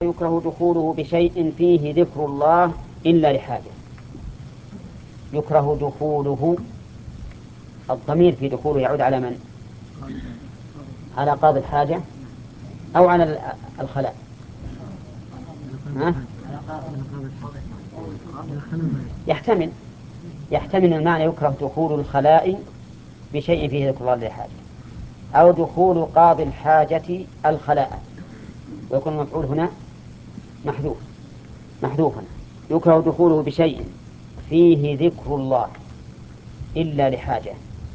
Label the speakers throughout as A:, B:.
A: يكره دخوله بشيء فيه ذكر الله إلا لحاجة. يكره دخوله، الضمير في دخوله يعود على من؟ على قاضي الحاجة أو على الخلاء؟ يحتمل المعنى يكره دخول الخلاء بشيء فيه ذكر الله لحاجة، أو دخول قاضي الحاجة الخلاء، ويكون المفعول هنا محذوفا. يكره دخوله بشيء فيه ذكر الله إلا لحاجة.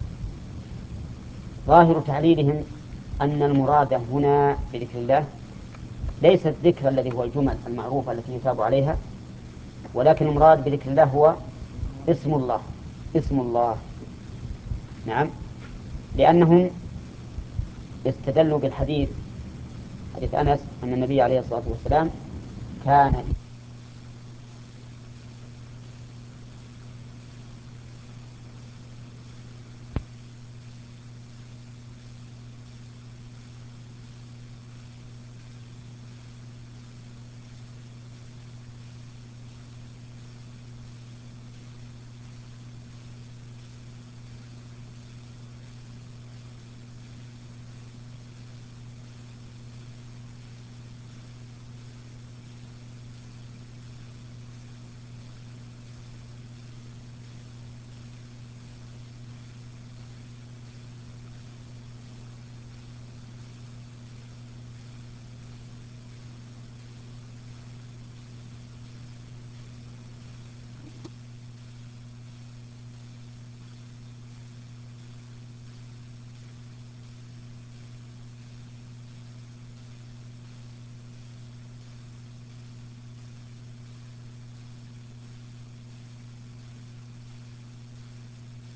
A: ظاهر تعليلهم أن المراد هنا بذكر الله ليس الذكر الذي هو الجمل المعروفة التي يثاب عليها، ولكن المراد بذكر الله هو اسم الله. نعم، لأنهم استدلوا بالحديث، حديث أنس أن النبي عليه الصلاة والسلام كان